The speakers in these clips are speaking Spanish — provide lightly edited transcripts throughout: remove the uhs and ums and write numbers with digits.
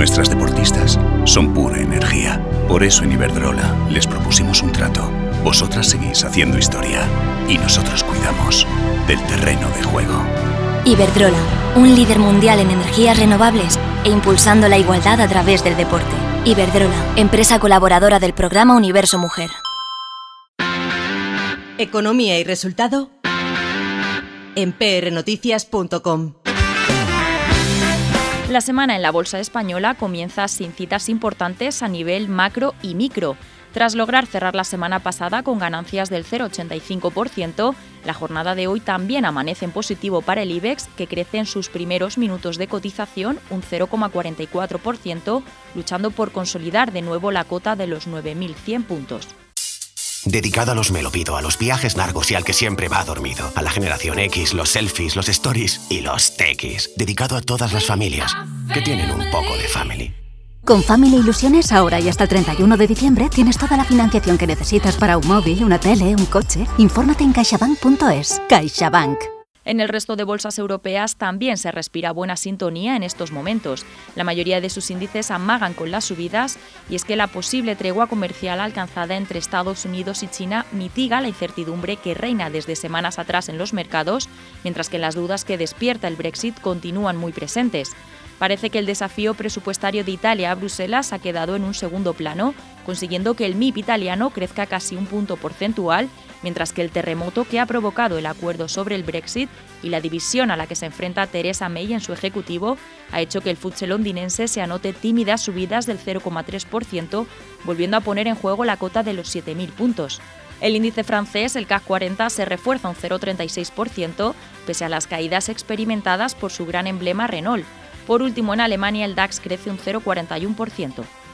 Nuestras deportistas son pura energía. Por eso en Iberdrola les propusimos un trato. Vosotras seguís haciendo historia y nosotros cuidamos del terreno de juego. Iberdrola, un líder mundial en energías renovables e impulsando la igualdad a través del deporte. Iberdrola, empresa colaboradora del programa Universo Mujer. Economía y resultado en prnoticias.com. La semana en la bolsa española comienza sin citas importantes a nivel macro y micro. Tras lograr cerrar la semana pasada con ganancias del 0,85%, la jornada de hoy también amanece en positivo para el IBEX, que crece en sus primeros minutos de cotización un 0,44%, luchando por consolidar de nuevo la cota de los 9.100 puntos. Dedicado a los me lo pido, a los viajes largos y al que siempre va dormido. A la generación X, los selfies, los stories y los tequis. Dedicado a todas las familias que tienen un poco de family. Con Family Ilusiones, ahora y hasta el 31 de diciembre, tienes toda la financiación que necesitas para un móvil, una tele, un coche. Infórmate en caixabank.es. CaixaBank. En el resto de bolsas europeas también se respira buena sintonía en estos momentos. La mayoría de sus índices amagan con las subidas, y es que la posible tregua comercial alcanzada entre Estados Unidos y China mitiga la incertidumbre que reina desde semanas atrás en los mercados, mientras que las dudas que despierta el Brexit continúan muy presentes. Parece que el desafío presupuestario de Italia a Bruselas ha quedado en un segundo plano, consiguiendo que el MIP italiano crezca casi un punto porcentual, mientras que el terremoto que ha provocado el acuerdo sobre el Brexit y la división a la que se enfrenta Theresa May en su ejecutivo ha hecho que el FTSE londinense se anote tímidas subidas del 0,3%, volviendo a poner en juego la cota de los 7.000 puntos. El índice francés, el CAC 40, se refuerza un 0,36%, pese a las caídas experimentadas por su gran emblema Renault. Por último, en Alemania el DAX crece un 0,41%.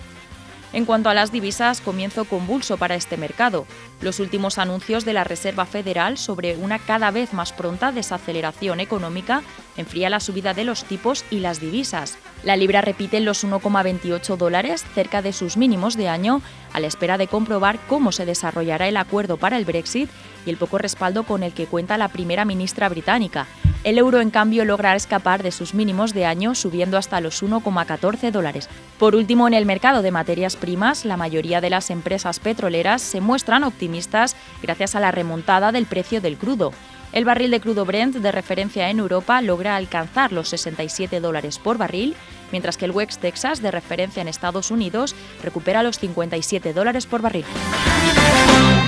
En cuanto a las divisas, comienzo convulso para este mercado. Los últimos anuncios de la Reserva Federal sobre una cada vez más pronta desaceleración económica enfría la subida de los tipos y las divisas. La libra repite en los $1,28, cerca de sus mínimos de año, a la espera de comprobar cómo se desarrollará el acuerdo para el Brexit y el poco respaldo con el que cuenta la primera ministra británica. El euro, en cambio, logra escapar de sus mínimos de año, subiendo hasta los $1,14. Por último, en el mercado de materias primas, la mayoría de las empresas petroleras se muestran optimistas gracias a la remontada del precio del crudo. El barril de crudo Brent de referencia en Europa logra alcanzar los $67 por barril, mientras que el West Texas de referencia en Estados Unidos recupera los $57 por barril.